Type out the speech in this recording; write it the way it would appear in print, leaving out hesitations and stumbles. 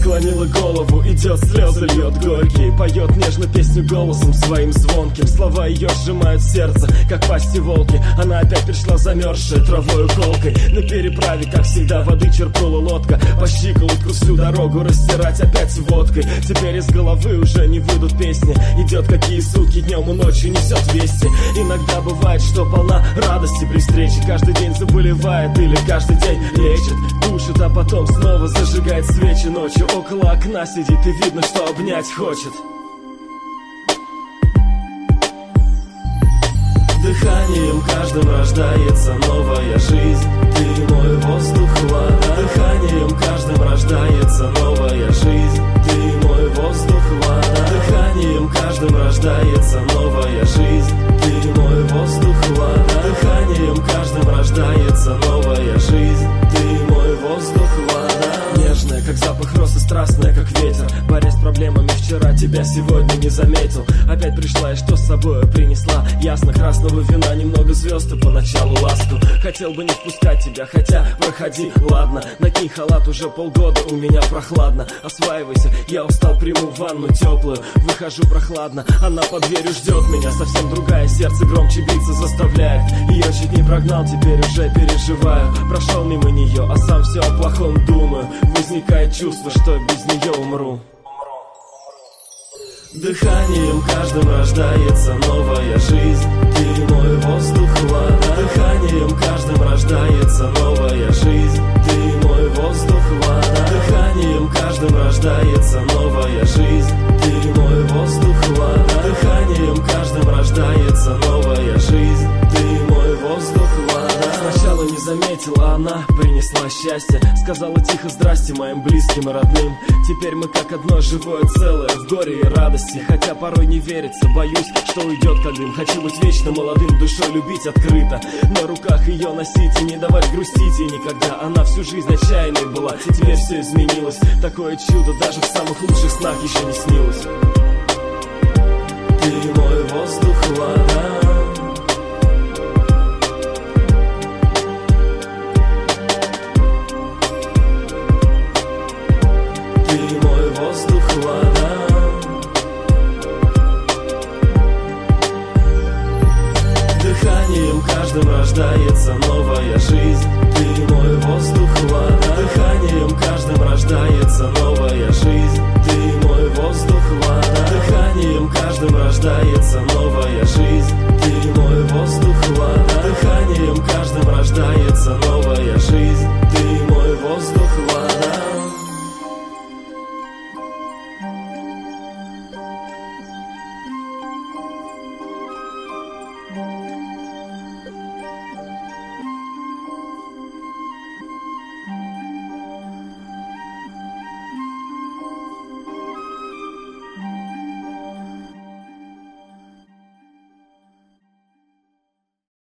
наклонила голову, идет, слезы льет горькие. Поет нежно песню голосом своим звонким. Слова ее сжимают сердце, как пасти волки. Она опять пришла замерзшая травой колкой. На переправе, как всегда, воды черпнула лодка. По щиколотку всю дорогу растирать опять водкой. Теперь из головы уже не выйдут песни. Идет какие сутки, днем и ночью несет вести. Иногда бывает, что полна радости при встрече. Каждый день заболевает или каждый день лечит, душит, а потом снова зажигает свечи. Ночью около окна сидит и видно, что обнять хочет. Дыханием каждым рождается новая жизнь. Ты мой воздух, вода. Дыханием каждым рождается новая жизнь. Ты мой воздух, вода. Дыханием каждым рождается новая жизнь. Ты мой воздух, вода. Дыханием каждым рождается новая жизнь. Ты мой воздух, вода. Нежная, как запах роз, и страстная, как ветер. Борясь с проблемами вчера, тебя сегодня не заметил. Опять пришла и что с собой принесла? Ясно, красного вина, немного звезд и поначалу ласку. Хотел бы не впускать тебя, хотя проходи, ладно. Накинь халат, уже полгода у меня прохладно. Осваивайся, я устал, приму ванну теплую. Выхожу прохладно, она под дверью ждет меня. Совсем другая, сердце громче биться заставляет. Ее чуть не прогнал, теперь уже переживаю. Прошел мимо нее, а сам все о плохом думаю. Возникает чувство, что без нее умру. Дыханием каждым рождается новая жизнь. Ты мой воздух, вода. Дыханием каждым рождается новая жизнь. Ты мой воздух, вода. Дыханием каждым рождается новая жизнь. Ты мой воздух, вода. Дыханием каждым рождается новая жизнь. Ты мой воздух, вода. Сначала не заметила, она принесла счастье. Сказала тихо здрасте моим близким и родным. Теперь мы как одно живое целое, в горе и радости. Хотя порой не верится, боюсь, что уйдет как дым. Хочу быть вечно молодым, душой любить открыто. На руках ее носить и не давать грустить ей никогда. Она всю жизнь отчаянной была, теперь все изменилось. Такое чудо даже в самых лучших снах еще не снилось. Ты мой воздух, вода. Воздух, вода. Дыханием каждым рождается новая жизнь. Ты мой воздух, вода. Дыханием каждым рождается новая жизнь. Ты мой воздух, вода. Дыханием каждым рождается новая жизнь. Ты мой воздух, вода. Дыханием каждым рождается новая жизнь.